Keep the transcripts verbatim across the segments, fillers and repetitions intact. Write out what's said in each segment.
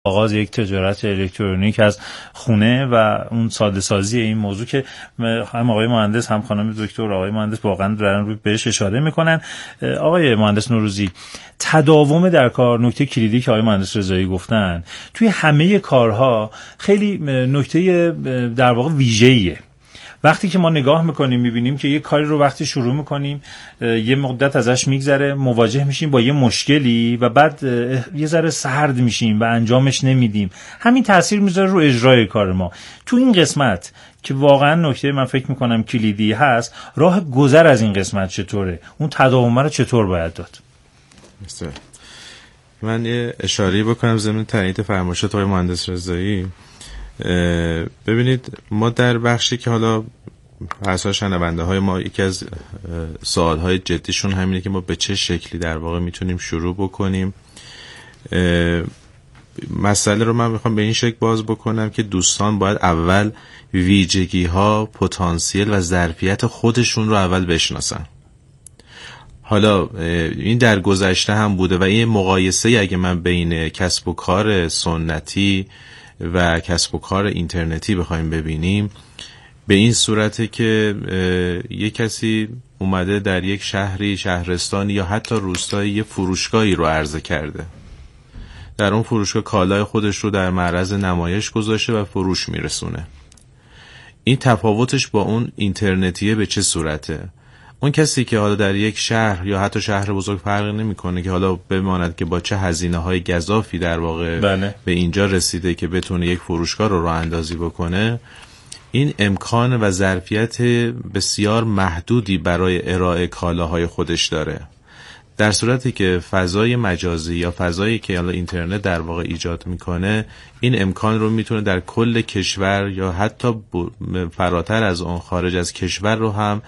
آغاز یک تجارت الکترونیک از خونه و اون ساده سازی این موضوع که هم آقای مهندس هم خانم دکتر آقای مهندس واقعا دارن روی بهش اشاره میکنن. آقای مهندس نوروزی، تداوم در کار نکته کلیدی که آقای مهندس رضایی گفتن توی همه کارها خیلی نکته در واقع ویژه‌ایه. وقتی که ما نگاه میکنیم میبینیم که یه کاری رو وقتی شروع میکنیم یه مدت ازش میگذره، مواجه میشیم با یه مشکلی و بعد یه ذره سرد میشیم و انجامش نمیدیم. همین تاثیر میذاره رو اجرای کار ما. تو این قسمت که واقعا نکته من فکر میکنم کلیدی هست، راه گذر از این قسمت چطوره؟ اون تداوم رو چطور باید داد؟ مثلا من یه اشاره بکنم ضمن تایید فرمایشات آقای مهندس رضایی. ببینید، ما در بخشی که حالا حساب شنونده های ما یکی از سوال های جدیشون همینه که ما به چه شکلی در واقع میتونیم شروع بکنیم. مسئله رو من میخوام به این شکل باز بکنم که دوستان باید اول ویژگی ها، پتانسیل و ظرفیت خودشون رو اول بشناسن. حالا این در گذشته هم بوده و این مقایسه اگه من بین کسب و کار سنتی و کسب و کار اینترنتی بخوایم ببینیم، به این صورته که یک کسی اومده در یک شهری، شهرستانی یا حتی روستایی یه فروشگاهی رو عرضه کرده، در اون فروشگاه کالای خودش رو در معرض نمایش گذاشته و فروش میرسونه. این تفاوتش با اون اینترنتیه به چه صورته؟ اون کسی که حالا در یک شهر یا حتی شهر بزرگ فرق نمیکنه که حالا بماند که با چه هزینه‌های گزافی در واقع بله. به اینجا رسیده که بتونه یک فروشگاه رو راه اندازی بکنه، این امکان و ظرفیت بسیار محدودی برای ارائه کالاهای خودش داره. در صورتی که فضای مجازی یا فضایی که حالا اینترنت در واقع ایجاد میکنه، این امکان رو میتونه در کل کشور یا حتی فراتر از اون خارج از کشور رو هم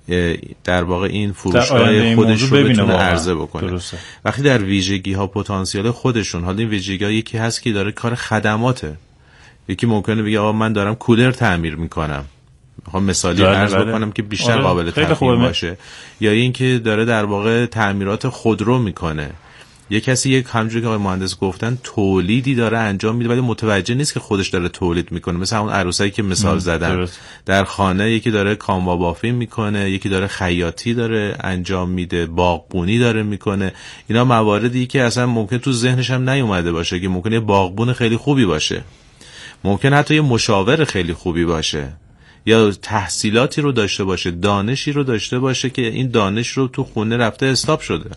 در واقع این فروشگاه خودش رو بتونه عرضه بکنه. درسته. وقتی در ویژگی ها، پتانسیل خودشون، حالا این ویژگی ها یکی هست که داره کار خدماته، یکی ممکنه بگه آقا من دارم کولر تعمیر میکنم، میخوام مثالی عرض بکنم که بیشتر آره. قابل تفهیم باشه، یا این که داره در واقع تعمیرات خودرو میکنه. یک کسی یک همونجوری که آقای مهندس گفتن تولیدی داره انجام میده ولی متوجه نیست که خودش داره تولید میکنه. مثل اون عروسایی که مثال زدم درست. در خانه یکی داره کاموا بافی میکنه، یکی داره خیاطی داره انجام میده، باغبونی داره میکنه. اینا مواردی که اصلا ممکن تو ذهنش هم نیومده باشه که ممکنه یه باغبون خیلی خوبی باشه، ممکن حتی یه مشاور خیلی خوبی باشه، یا تحصیلاتی رو داشته باشه، دانشی رو داشته باشه که این دانش رو تو خونه رفته استاپ شده.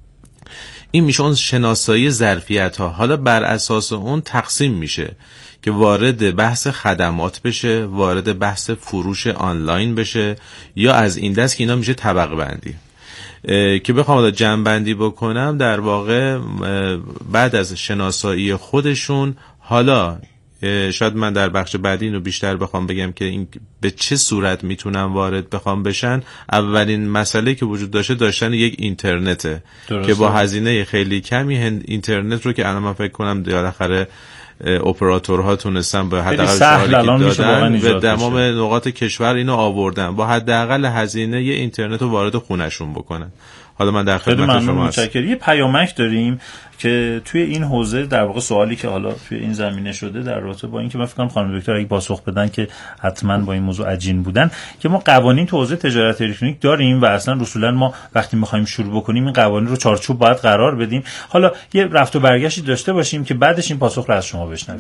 این میشه اون شناسایی ظرفیت ها. حالا بر اساس اون تقسیم میشه که وارد بحث خدمات بشه، وارد بحث فروش آنلاین بشه، یا از این دست که اینا میشه طبقه بندی. که بخوام حالا جمع بندی بکنم، در واقع بعد از شناسایی خودشون، حالا شاید من در بخش بعدی اینو بیشتر بخوام بگم که این به چه صورت میتونن وارد بخوام بشن. اولین مسئله که وجود داشته داشتن یک اینترنته درسته. که با هزینه خیلی کمی اینترنت رو که الان من فکر کنم بالاخره اپراتورها تونستن به حداقل شهری که دادن به تمام نقاط کشور اینو آوردن، با حداقل هزینه یه اینترنت رو وارد خونهشون بکنن. حالا من در خدمت شما هستم. یه پیامک داریم که توی این حوزه در واقع سوالی که حالا توی این زمینه شده در رابطه با این که من فکر کنم خانم دکتر اگه پاسخ بدن که حتما با این موضوع عجین بودن، که ما قوانین تو حوزه تجارت الکترونیک داریم و اصلا رسولا ما وقتی می‌خوایم شروع بکنیم این قوانین رو چارچوب باید قرار بدیم. حالا یه رفت و برگشتی داشته باشیم که بعدش این پاسخ رو از شما بشنویم.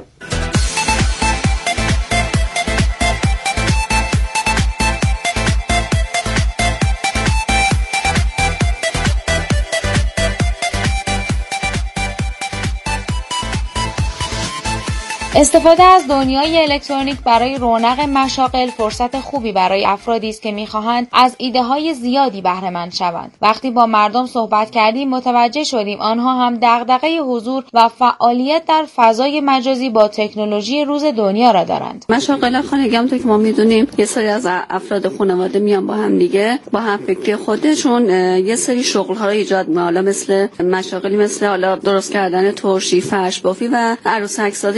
استفاده از دنیای الکترونیک برای رونق مشاغل فرصت خوبی برای افرادی است که می‌خواهند از ایده‌های زیادی بهره مند شوند. وقتی با مردم صحبت کردیم متوجه شدیم آنها هم دغدغه حضور و فعالیت در فضای مجازی با تکنولوژی روز دنیا را دارند. مشاغل خانگی هم تو که ما می‌دونیم یه سری از افراد خانواده میان با هم دیگه با هم فکری خودشون یه سری شغل‌ها رو ایجاد می‌کنن، حالا مثل مشاغلی مثل حالا درست کردن ترشی، فرش بافی و عروسک سازی و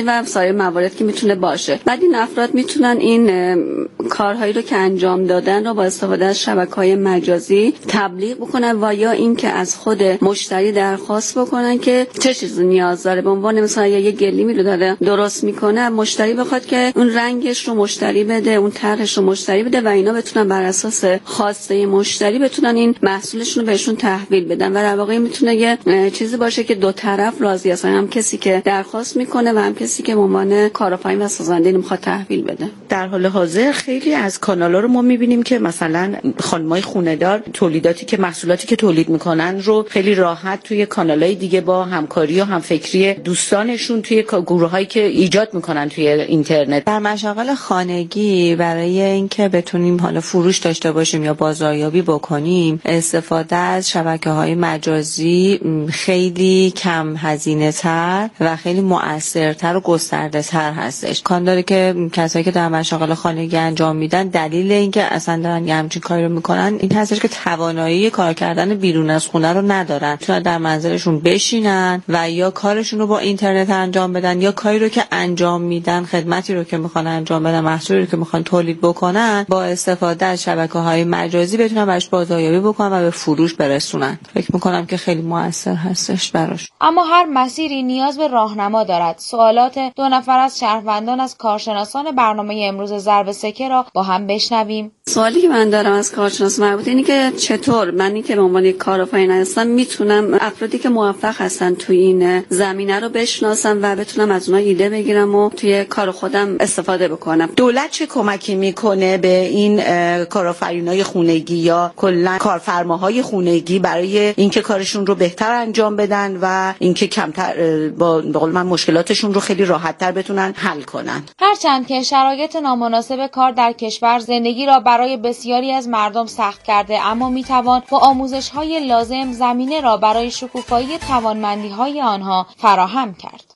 برای مواردی که میتونه باشه. بعد این افراد میتونن این کارهایی رو که انجام دادن رو با استفاده از شبکه‌های مجازی تبلیغ بکنن و یا اینکه از خود مشتری درخواست بکنن که چه چیزی نیاز داره. به عنوان مثلا یه گلیمی رو داره درست میکنه، مشتری بخواد که اون رنگش رو مشتری بده، اون طرحش رو مشتری بده و اینا بتونن بر اساس خواسته مشتری بتونن این محصولشون رو بهشون تحویل بدن و در واقع میتونه یه چیزی باشه که دو طرف راضی هستن، هم کسی که درخواست میکنه و هم کسی که به عنوان کارآفرین و سازنده میخواد تحویل بده. در حال حاضر خیلی از کانالا رو ما میبینیم که مثلا خانمای خونه‌دار تولیداتی که محصولاتی که تولید میکنن رو خیلی راحت توی کانالای دیگه با همکاری و همفکری دوستانشون توی گروهایی که ایجاد میکنن توی اینترنت. در مشاغل خانگی برای اینکه بتونیم حالا فروش داشته باشیم یا بازاریابی بکنیم، استفاده از شبکه‌های مجازی خیلی کم هزینه تر و خیلی مؤثرتر و گسترده تر هستش. کان داره که کسایی که در مشاغل خانگی انجام میدن، دلیل اینکه اصلا دارن یه همچین کاری رو میکنن این هستش که توانایی کار کردن بیرون از خونه رو ندارن، چون در منزلشون بشینن و یا کارشون رو با اینترنت انجام بدن یا کاری رو که انجام میدن، خدمتی رو که میخوان انجام بدن، محصولی رو که میخوان تولید بکنن، با استفاده از شبکه‌های مجازی بتونن براش بازاریابی بکنن و به فروش برسونن. فکر میکنم که خیلی موثر هستش براش. اما هر مسیری نیاز به راهنما دارد. سوالات دو نفر از شهروندان از کارشناسان برنامه امروز ضرب سکه را با هم بشنویم. سوالی که من دارم از کارشناس مربوط اینه که چطور منی که به عنوان یک کارآفرین هستم میتونم افرادی که موفق هستن توی این زمینه رو بشناسم و بتونم از اونها ایده بگیرم و توی کار خودم استفاده بکنم. دولت چه کمکی میکنه به این کارآفرینای خونگی یا کلا کارفرماهای خونگی برای اینکه کارشون رو بهتر انجام بدن و اینکه کمتر با به قول من مشکلاتشون رو خیلی راحت‌تر بتونن حل کنن؟ هرچند که شرایط نامناسب کار در کشور زندگی را برای بسیاری از مردم سخت کرده، اما میتوان با آموزش‌های لازم زمینه را برای شکوفایی توانمندی‌های آنها فراهم کرد.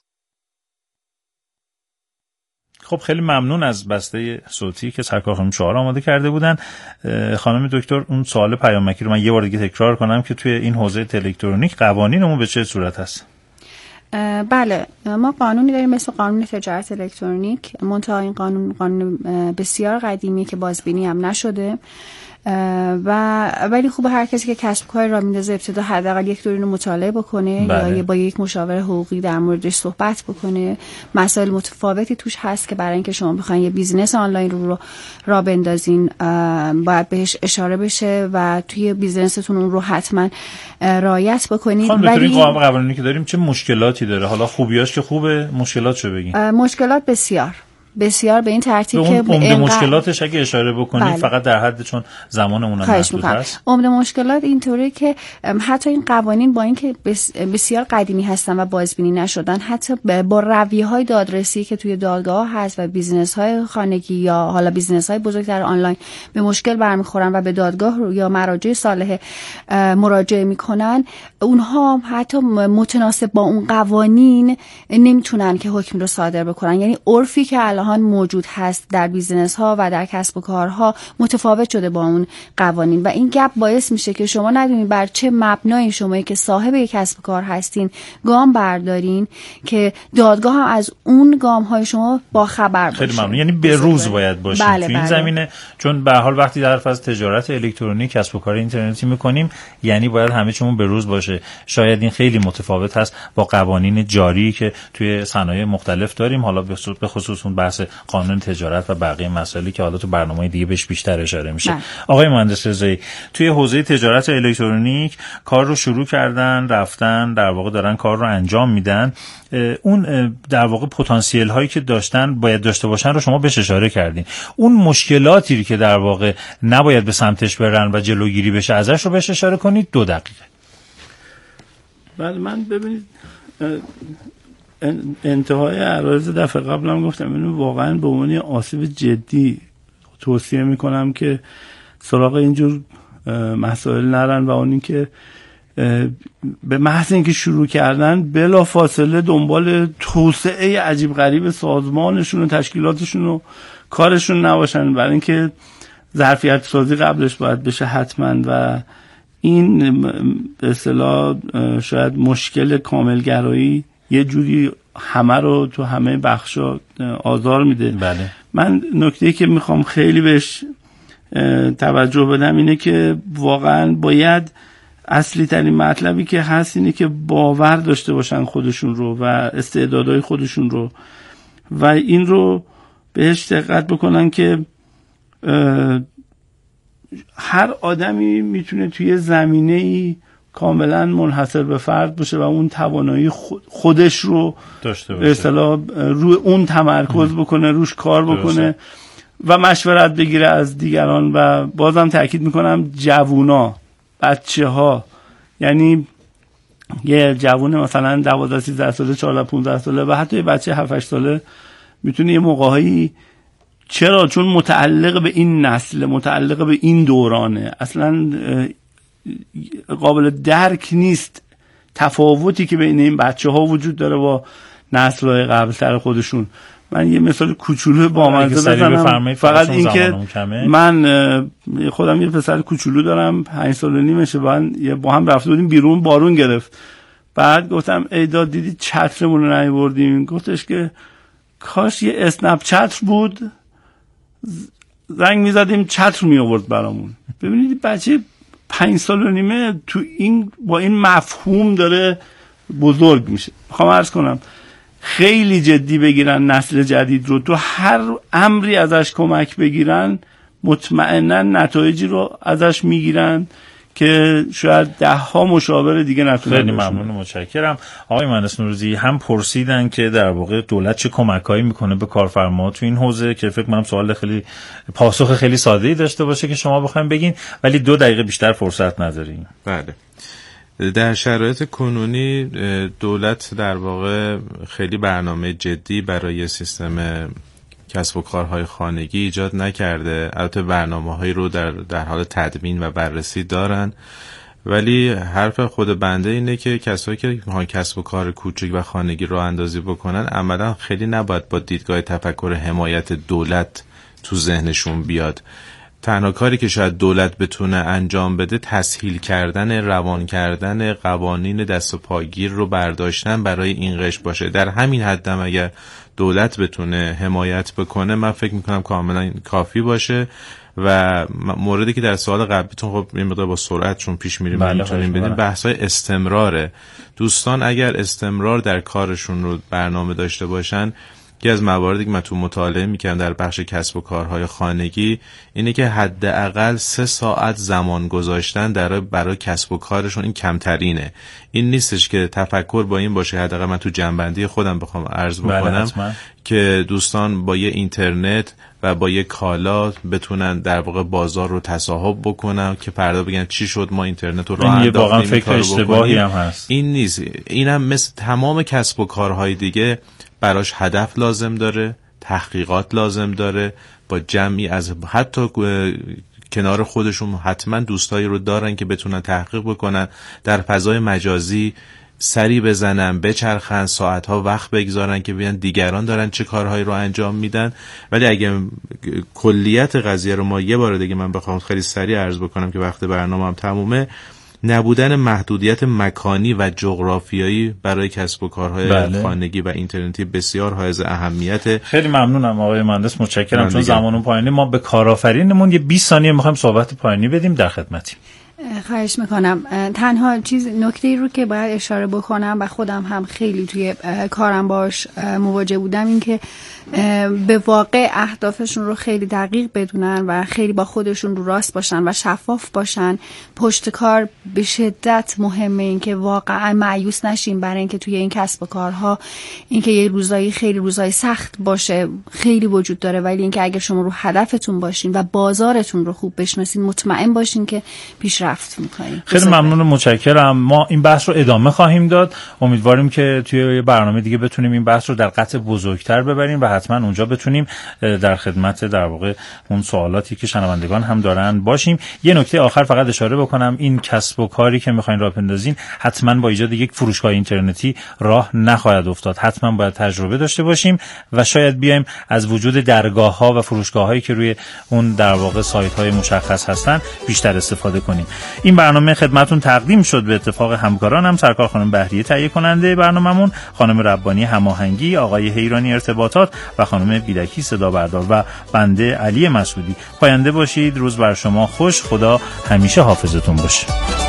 خب خیلی ممنون از بسته صوتی که سرکار خانم شعار آماده کرده بودن. خانم دکتر، اون سوال پیامکی رو من یه بار دیگه تکرار کنم که توی این حوزه الکترونیک قوانینمون به چه صورت هست؟ بله، ما قانونی داریم مثل قانون تجارت الکترونیک، منتها این قانون قانون بسیار قدیمی که بازبینی هم نشده و ولی خوبه هر کسی که کسب کاری را میندازه ابتدا حداقل یک دور اینو مطالعه بکنه. بله. یا با یک مشاور حقوقی در موردش صحبت بکنه. مسائل متفاوتی توش هست که برای اینکه شما بخواید یه بیزینس آنلاین رو را بندازین باید بهش اشاره بشه و توی بیزینستون اون رو حتما رعایت بکنید. ولی این قوانینی که داریم چه مشکلاتی داره؟ حالا خوبیاش که خوبه، مشکلاتشو بگین. مشکلات بسیار بسیار به این ترتیب که عمده اینقدر... مشکلاتش اگه اشاره بکنید. بله. فقط در حد چون زمانمون هم محدود هست. عمده مشکلات اینطوره که حتی این قوانین با اینکه بس... بسیار قدیمی هستن و بازبینی نشدن، حتی با رویه‌های دادرسی که توی دادگاه هست و بیزینس‌های خانگی یا حالا بیزینس‌های بزرگتر آنلاین به مشکل برمیخورن و به دادگاه یا مراجع صالح مراجعه میکنن، اونها حتی متناسب با اون قوانین نمیتونن که حکم رو صادر بکنن. یعنی عرفی که الان موجود هست در بیزینس ها و در کسب و کارها متفاوت شده با اون قوانین و این گپ باعث میشه که شما ندونید بر چه مبنایی شما که صاحب یک کسب و کار هستین گام بردارین که دادگاه هم از اون گام های شما با خبر باشه. خیلی ممنون. یعنی به روز باید باشیم. بله تو این بله. زمینه، چون به هر حال وقتی در فاز تجارت الکترونیک کسب و کار اینترنتی میکنیم یعنی باید همه چیمون به روز باشه. شاید این خیلی متفاوت هست با قوانین جاری که توی صنایع مختلف داریم، حالا به خصوص اون بحث قانون تجارت و بقیه مسائلی که حالا تو برنامه دیگه بهش بیشتر اشاره میشه. نه. آقای مهندس رضایی، توی حوزه تجارت الکترونیک کار رو شروع کردن، رفتن در واقع دارن کار رو انجام میدن. اون در واقع پتانسیل هایی که داشتن باید داشته باشن رو شما بهش اشاره کردین. اون مشکلاتی که در واقع نباید به سمتش برن و جلوگیری بشه ازش رو بهش اشاره کنید. دو دقیقه. بله، من ببینید انتهای عرض دفعه قبلم گفتم اینو واقعا به عنوان آسیب جدی توصیه میکنم که سراغ اینجور مسائل نرن و اون این که به محض اینکه شروع کردن بلا فاصله دنبال توسعه عجیب غریب سازمانشون و تشکیلاتشون و کارشون نباشن، برای اینکه ظرفیت سازی قبلش باید بشه حتما و این به اصطلاح شاید مشکل کاملگرایی یه جوری همه رو تو همه بخشا آزار میده. بله. من نکته‌ای که میخوام خیلی بهش توجه بدم اینه که واقعا باید اصلی ترین مطلبی که هست اینه که باور داشته باشن خودشون رو و استعدادهای خودشون رو و این رو بهش دقت بکنن که هر آدمی میتونه توی زمینه‌ای کاملا منحصر به فرد باشه و اون توانایی خودش رو داشته باشه، به اصطلاح روی اون تمرکز بکنه، روش کار بکنه درسته. و مشورت بگیره از دیگران. و بازم تاکید میکنم جوونا، بچه ها، یعنی یه جوون مثلا دوازده سیزده ساله، چهارده پانزده ساله و حتی یه بچه هفت هشت ساله میتونه یه موقعی، چرا؟ چون متعلق به این نسل، متعلق به این دورانه، اصلا قابل درک نیست تفاوتی که بین این بچه ها وجود داره با نسل‌های قبل تر خودشون. من یه مثال کوچولو بامزه بزنم، فقط این که من خودم یه پسر کوچولو دارم، پنج سال و نیمشه، با هم رفته بودیم بیرون، بارون گرفت، بعد گفتم ای داد دیدی چترمون رو نیاوردیم؟ گفتش که کاش یه اسنپ چتر بود، زنگ میزدیم چتر می آورد برامون. ببینید بچه پنج سال و نیمه تو این با این مفهوم داره بزرگ میشه. میخوام عرض کنم خیلی جدی بگیرن نسل جدید رو، تو هر امری ازش کمک بگیرن مطمئنا نتایجی رو ازش میگیرن که شاید ده ها مشاور دیگه نتونن. خیلی ممنون و متشکرم. آقای مهندس نوروزی هم پرسیدن که در واقع دولت چه کمکایی میکنه به کارفرما تو این حوزه، که فکر کنم سوال خیلی پاسخ خیلی ساده‌ای داشته باشه که شما بخواید بگین، ولی دو دقیقه بیشتر فرصت نداریم. بله. در شرایط کنونی دولت در واقع خیلی برنامه جدی برای سیستم کسب و کارهای خانگی ایجاد نکرده. البته برنامه‌هایی رو در در حال تدوین و بررسی دارن، ولی حرف خود بنده اینه که کسایی که میخوان کسب و کار کوچک و خانگی رو اندازی بکنن عملا خیلی نباید با دیدگاه تفکر حمایت دولت تو ذهنشون بیاد. تنها کاری که شاید دولت بتونه انجام بده تسهیل کردن، روان کردن قوانین دست و پاگیر رو برداشتن برای این قشر باشه. در همین حدم اگر دولت بتونه حمایت بکنه من فکر میکنم کاملا کافی باشه. و موردی که در سوال قبلیتون خب این مقدار با سرعت چون پیش میریم میتونیم بدیم، بحث‌های استمراره. دوستان اگر استمرار در کارشون رو برنامه داشته باشن، یکی از مواردی که من تو مطالعه میکنم در بخش کسب و کارهای خانگی اینه که حداقل سه ساعت زمان گذاشتن در برای کسب و کارشون این کمترینه. این نیستش که تفکر با این باشه، حداقل من تو جنبندی خودم بخوام عرض بکنم که دوستان با یه اینترنت و با یه کالا بتونن در واقع بازار رو تصاحب بکنن که فردا بگن چی شد ما اینترنت رو راه انداختیم. واقعا فکر اشتباهی هم هست. این نیست. اینم مثل تمام کسب و کارهای دیگه براش هدف لازم داره، تحقیقات لازم داره، با جمعی از حتی کنار خودشون حتما دوستایی رو دارن که بتونن تحقیق بکنن، در فضای مجازی سری بزنن، بچرخن، ساعتها وقت بگذارن که ببینن دیگران دارن چه کارهایی رو انجام میدن. ولی اگه کلیت قضیه رو ما یه بار دیگه من بخوام خیلی سریع عرض بکنم که وقت برنامه‌ام تمومه، نبودن محدودیت مکانی و جغرافیایی برای کسب و کارهای بله. خانگی و اینترنتی بسیار حائز اهمیته. خیلی ممنونم آقای مهندس، متشکرم. چون زمانون پایینه، ما به کارآفرینمون یه بیست ثانیه می‌خوایم صحبت پایانی بدیم، در خدمتیم. خواهش میکنم. تنها چیز نکته‌ای رو که باید اشاره بکنم و خودم هم خیلی توی کارم باش مواجه بودم این که به واقع اهدافشون رو خیلی دقیق بدونن و خیلی با خودشون رو راست باشن و شفاف باشن. پشت کار به شدت مهمه، این که واقعا مایوس نشین برای اینکه توی این کسب و کارها اینکه یه روزایی خیلی روزای سخت باشه خیلی وجود داره، ولی اینکه اگر شما رو هدفتون باشین و بازارتون رو خوب بشناسین مطمئن باشین که پیشرفت می‌کنین. خیلی ممنون و متشکرم. ما این بحث رو ادامه خواهیم داد. امیدواریم که توی برنامه دیگه بتونیم این بحث رو در قطع بزرگتر ببریم و حتما اونجا بتونیم در خدمت در واقع اون سوالاتی که شنوندگان هم دارن باشیم. یه نکته آخر فقط اشاره بکنم، این کسب و کاری که می‌خواین راه بندازین حتما با ایجاد یک فروشگاه اینترنتی راه نخواهد افتاد. حتما باید تجربه داشته باشیم و شاید بیایم از وجود درگاه‌ها و فروشگاه‌هایی که روی اون در واقع سایت‌های مشخص هستن بیشتر استفاده کنیم. این برنامه خدمتتون تقدیم شد به اتفاق همکارانم، سرکار خانم بهریه تهیه کننده برنامه‌مون، خانم ربانی هماهنگی، آقای حیرانی ارتباطات و خانم بیلکی صدا بردار و بنده علی مسعودی. پاینده باشید، روز بر شما خوش، خدا همیشه حافظتون باشه.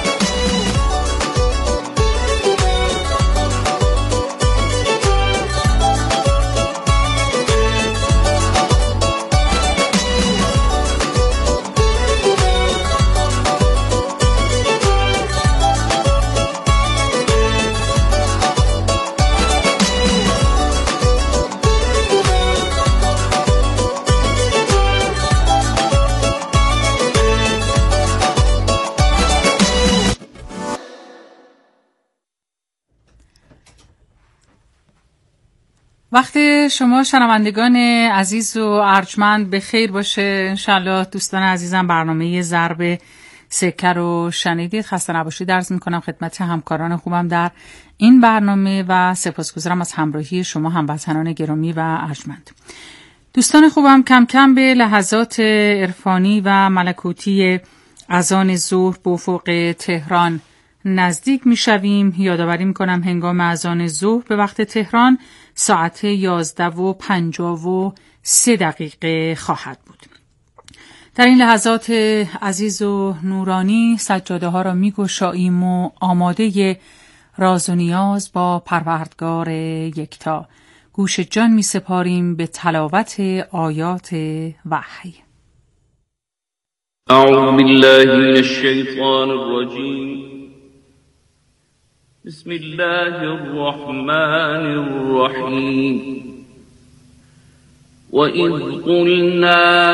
وقت شما شنوندگان عزیز و ارجمند به خیر باشه. انشالله دوستان عزیزم برنامه ضرب سکه رو شنیدید. خسته نباشید عرض میکنم خدمت همکاران خوبم در این برنامه و سپاسگزارم از همراهی شما هموطنان گرامی و ارجمند. دوستان خوبم، کم کم به لحظات عرفانی و ملکوتی اذان ظهر به افق تهران نزدیک میشویم. یادآوری میکنم هنگام اذان ظهر به وقت تهران ساعت یازده و پنجاه و سه دقیقه خواهد بود. در این لحظات عزیز و نورانی سجاده ها را میگشاییم و آماده راز و نیاز با پروردگار یکتا گوش جان می سپاریم به تلاوت آیات وحی. اعوذ بالله من الشیطان الرجیم. بسم الله الرحمن الرحیم. وَإِذْ قُلْنَا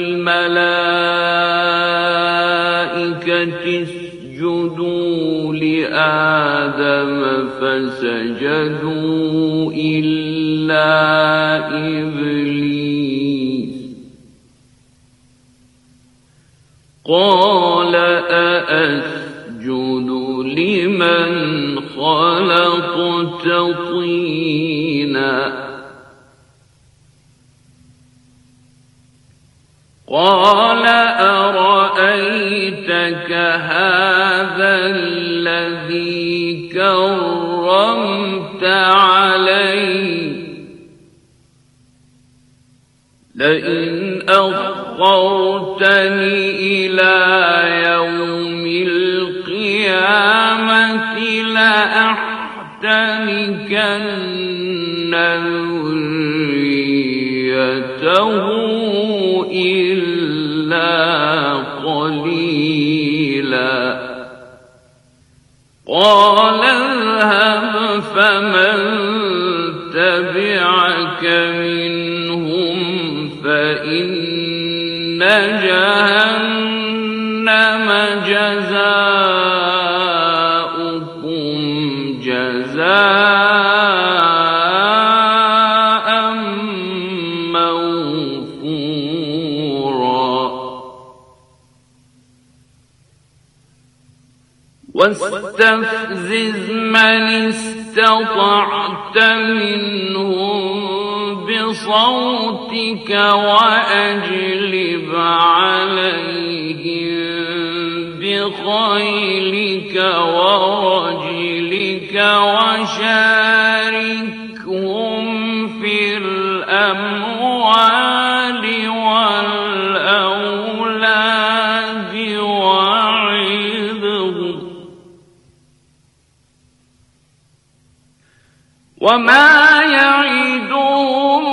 لِلْمَلَائِكَةِ اسْجُدُوا لِآدَمَ فَسَجَدُوا إِلَّا إِبْلِيسَ قَالَ أَأَسْجُدُ لِمَنْ خَلَقْتَ طِينًا قال أرأيتك هذا الذي كرمت علي لئن أخرتني إلى يوم القيامة لأحتنكن ذريته إلا قليلا قال اذهب فمن تبعك منهم فإن جهنم جزاؤكم جزاء واستفزز من استطعت منهم بصوتك وأجلب عليهم بخيلك ورجلك وشاركهم في الأموال والأولاد وعظهم وما يعدهم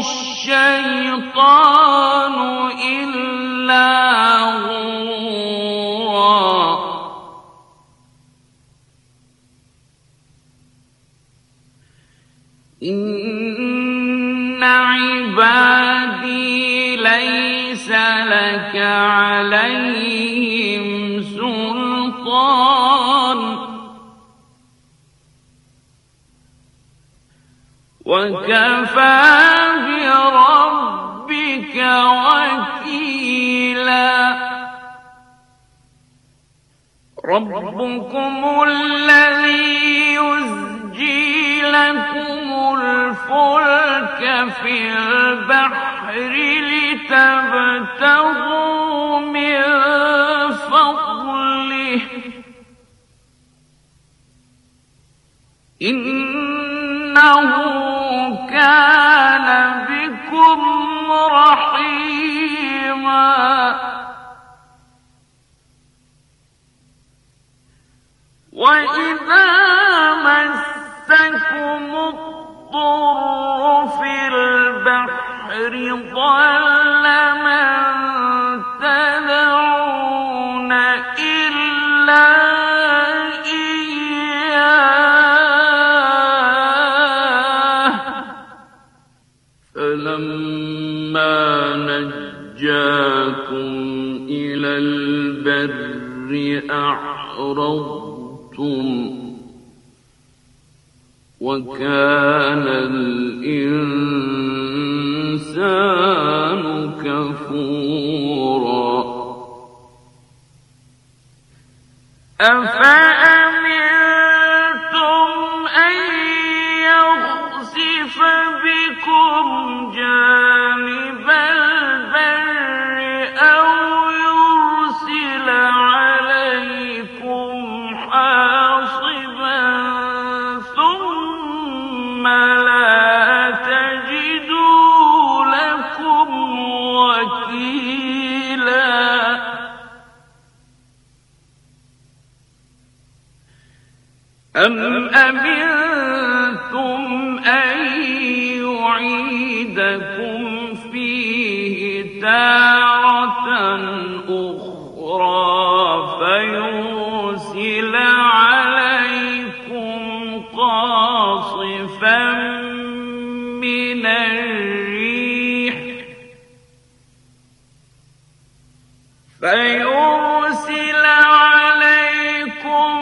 الشيطان إلا غرورا إن عبادي ليس لك عليهم سلطان وكفى بربك وكيلا ربكم الذي يزجي لكم الفلك في البحر لتبتغوا من فضله إنه كان بكم رحيما وإذا مسكم الضر في البحر ضل من تدعون إلا إياه فلما نجاكم إلى البر أعرضتم وكان الإنسان كفورا أفأمنتم أن يخسف بكم جانب البر أو يرسل عليكم حاصبا ثم لا تجدوا لكم وكيلا أم أمنتم أن يعيدكم فيه تارة أخرى فيرسل عليكم قاصفا من الريح فيرسل عليكم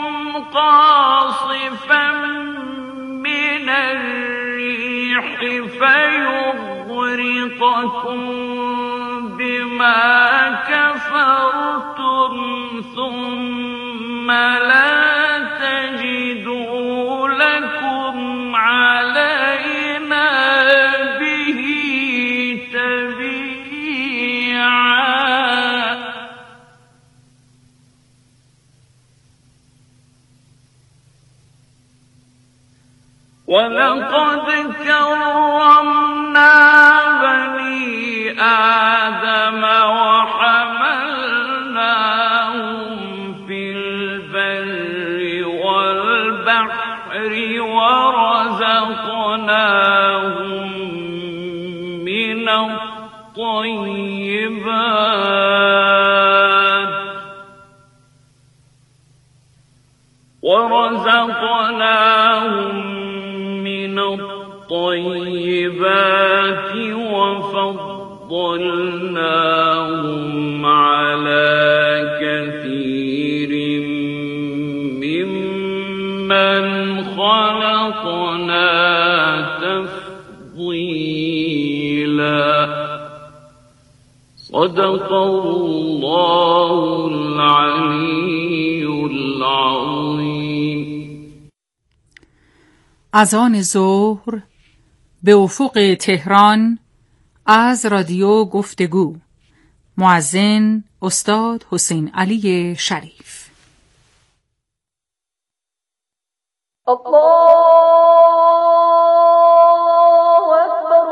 قاصفا من الريح فيغرقكم بما كفرتم ثم لا تجدوا لكم علينا به تبيعا ولقد كرمنا بني آدم وحملناهم في البر والبحر ورزقناهم من الطيبات ورزقناهم من الطيبات وفضلناهم على كثير ممن خلقنا تفضيلا صدق الله العلي العظيم. اذان ظهر به افق تهران از رادیو گفتگو. مؤذن استاد حسین علی شریف. الله اکبر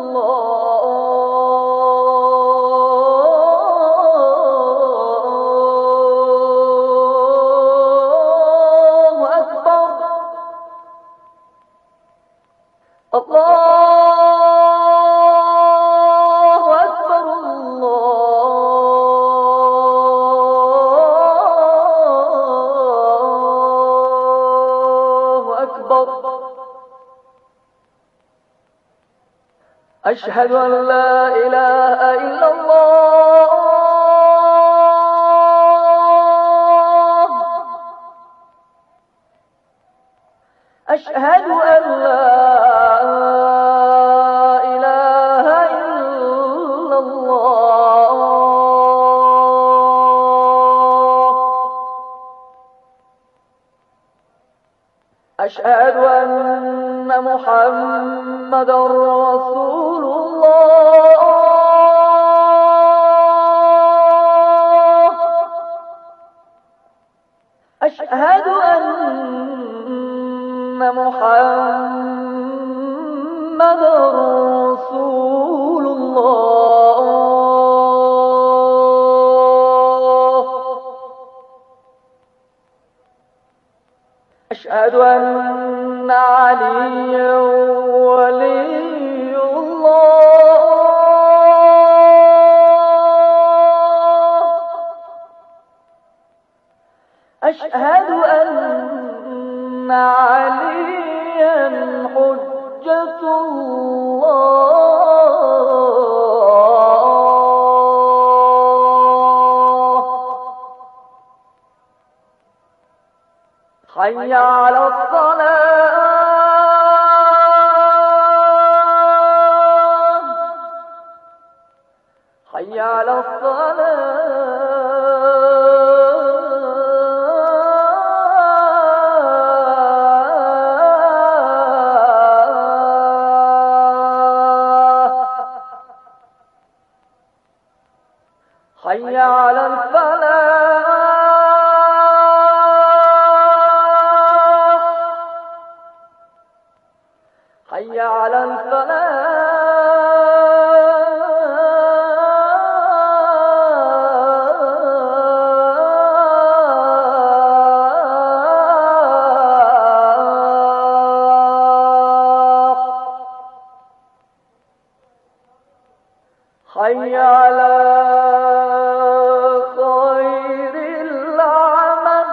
الله اکبر الله اکبر الله اکبر اشهد ان لا اله الا الله اشهد ان لا أشهد أن محمدا رسول الله أشهد أن محمد رسول الله أشهد أن عليا ولي الله أشهد أن عليا حجة الله حي على الصلاة حي على الصلاة حي على الفلاح حي على الفلاح حي على خير العمل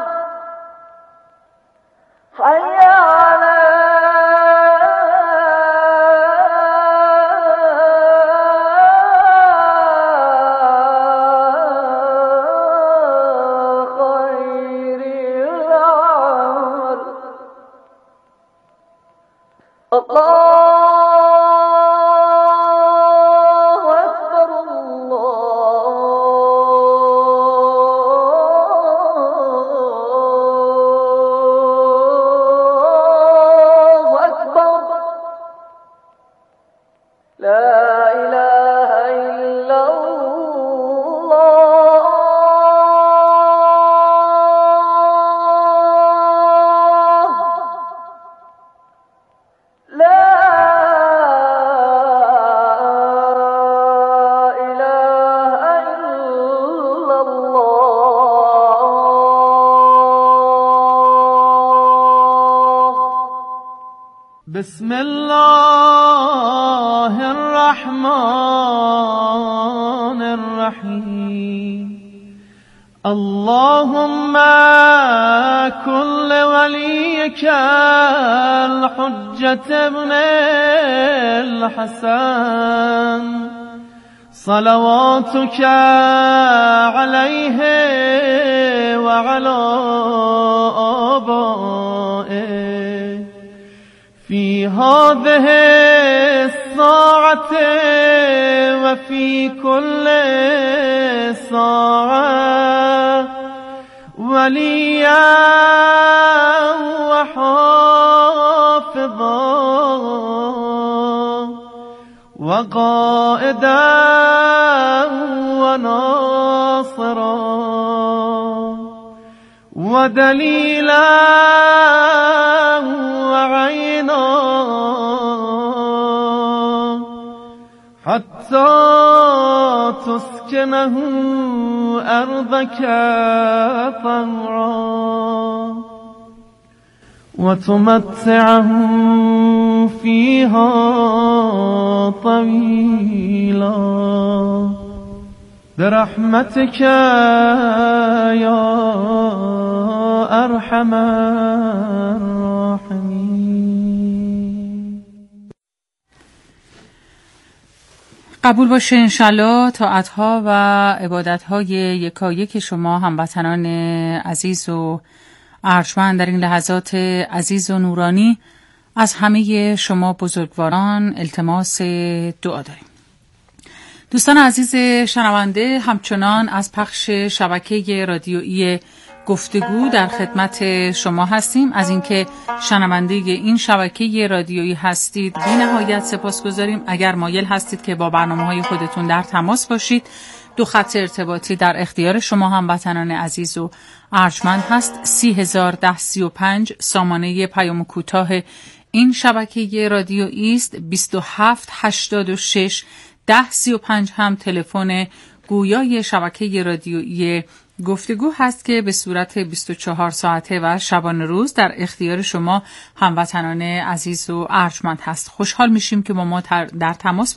حي على خير العمل الله أكبر الله أكبر لا إله إلا الله لا إله إلا الله بسم الله الرحمن الرحيم اللهم كن لوليك الحجة ابن الحسن صلواتك عليه وعلى آبائه في هذه الساعة وفي كل ساعة وليا وحافظا وقائدا وناصرا ودليلا وعينا حتى تسكنه أرضك طوعا وتمتعه فيها طويلا برحمتك يا أرحم الراحمين. قبول باشه انشالله طاعتها و عبادتهای یکایک شما هموطنان عزیز و ارجمند در این لحظات عزیز و نورانی از همه شما بزرگواران التماس دعا داریم. دوستان عزیز شنونده، همچنان از پخش شبکه رادیویی گفتگو در خدمت شما هستیم. از اینکه شنونده این شبکه رادیویی هستید بی نهایت سپاسگزاریم. اگر مایل هستید که با برنامه‌های خودتون در تماس باشید، دو خط ارتباطی در اختیار شما هموطنان عزیز و ارجمند هست. سی هزار ده سی و پنج سامانه پیام کوتاه این شبکه رادیویی است. بیست و هفت هشتاد و شش ده سی و پنج هم تلفن گویای شبکه رادیویی گفتگو هست که به صورت بیست و چهار ساعته و شبانه روز در اختیار شما هموطنان عزیز و ارجمند هست. خوشحال میشیم که با ما در تماس